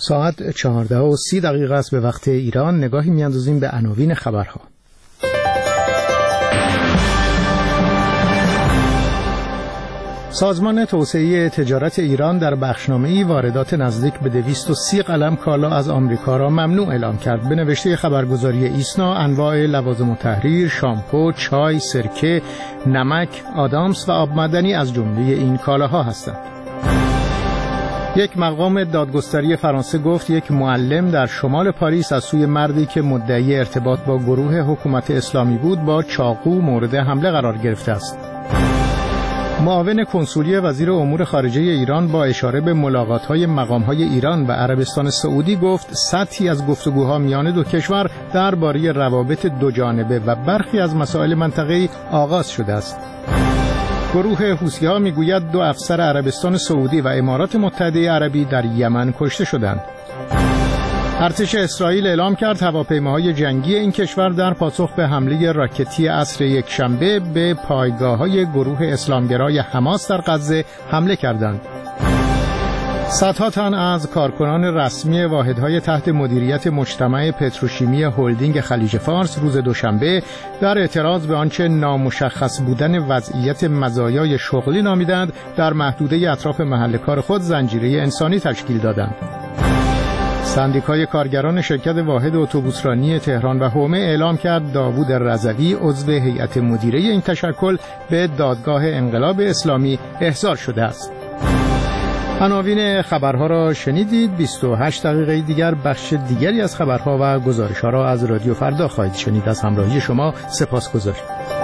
ساعت 14:30 است به وقت ایران. نگاهی می‌اندازیم به عناوین خبرها. سازمان توسعه تجارت ایران در بخشنامه‌ای واردات نزدیک به 230 قلم کالا از آمریکا را ممنوع اعلام کرد. به نوشته خبرگزاری ایسنا، انواع لوازم التحریر، شامپو، چای، سرکه، نمک، آدامس و آب معدنی از جمله این کالاها هستند. یک مقام دادگستری فرانسه گفت یک معلم در شمال پاریس از سوی مردی که مدعی ارتباط با گروه حکومت اسلامی بود با چاقو مورد حمله قرار گرفته است. معاون کنسولی وزیر امور خارجه ایران با اشاره به ملاقات‌های مقام‌های ایران و عربستان سعودی گفت سطحی از گفتگوها میان دو کشور درباره روابط دوجانبه و برخی از مسائل منطقه‌ای آغاز شده است. گروه حوثی‌ها میگوید 2 افسر عربستان سعودی و امارات متحده عربی در یمن کشته شدند. ارتش اسرائیل اعلام کرد هواپیماهای جنگی این کشور در پاسخ به حمله راکتی عصر یکشنبه به پایگاه‌های گروه اسلامگرای حماس در غزه حمله کردند. صدها تن از کارکنان رسمی واحدهای تحت مدیریت مجتمع پتروشیمی هلدینگ خلیج فارس روز دوشنبه در اعتراض به آنچه نامشخص بودن وضعیت مزایای شغلی نامیدند در محدوده اطراف محل کار خود زنجیره انسانی تشکیل دادند. سندیکای کارگران شرکت واحد اتوبوسرانی تهران و حومه اعلام کرد داوود رضوی عضو هیئت مدیره این تشکل به دادگاه انقلاب اسلامی احضار شده است. عناوین خبرها را شنیدید. 28 دقیقه دیگر بخش دیگری از خبرها و گزارش‌ها را از رادیو فردا خواهید شنید. از همراهی شما سپاسگزاریم.